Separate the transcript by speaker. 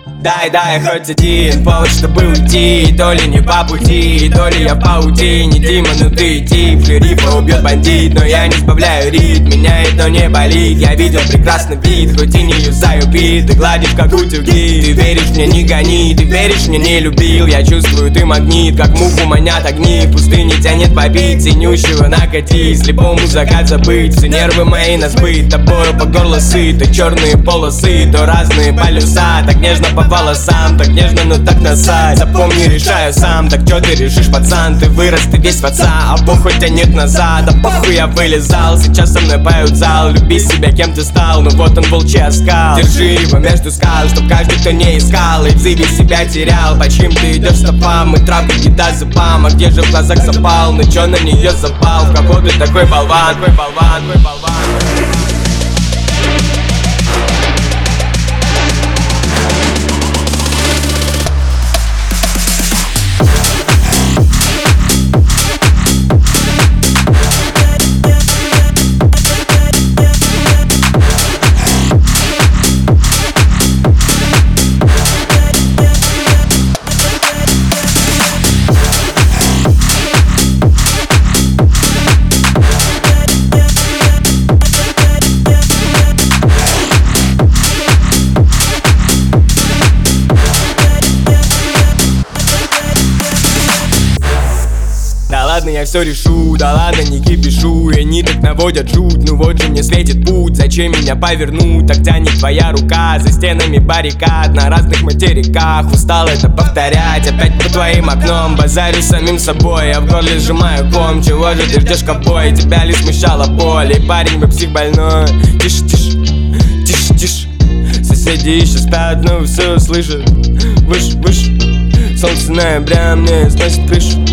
Speaker 1: Дай хоть один повод, чтобы уйти. То ли не по пути, то ли я в паутине. Дима, ну ты тип, шерифа убьет бандит. Но я не сбавляю ритм, меня это не болит. Я видел прекрасный вид, хоть и не юзаю бит. Ты гладишь как утюги, ты веришь мне, не гони. Ты веришь мне, не любил, я чувствую, ты магнит. Как муху манят огни, в пустыне тянет побить. Ценющего накатить, слепому закат забыть. Все нервы мои на сбыт, тобою по горло сыт. То черные полосы, то разные полюса. Так нежно по волосам, так нежно, но так насать. Запомни, решаю сам, так чё ты решишь, пацан? Ты вырос, ты весь в отца, а бог хоть тянет назад. А похуй я вылезал, сейчас со мной поют зал. Люби себя, кем ты стал, ну вот он волчий оскал. Держи его между скал, чтоб каждый, кто не искал, и в зыбе себя терял. По чьим ты идешь стопам, и травка еда зубам. А где же в глазах запал, ну чё на нее запал? В кого ты такой болван, твой болван, твой болван. Да ладно, я все решу, да ладно, не кипишу. И они так наводят жуть, ну вот же мне светит путь. Зачем меня повернуть, так тянет твоя рука. За стенами баррикад, на разных материках. Устал это повторять, опять по твоим окном. Базарю самим собой, я в горле сжимаю ком. Чего же ты ждешь, ковбой, тебя ли смущала боль? И парень, вы псих больной. Тише, тише, тише, тише. Соседи еще спят, но все слышат. Выше, выше, солнце ноября мне сносит крышу.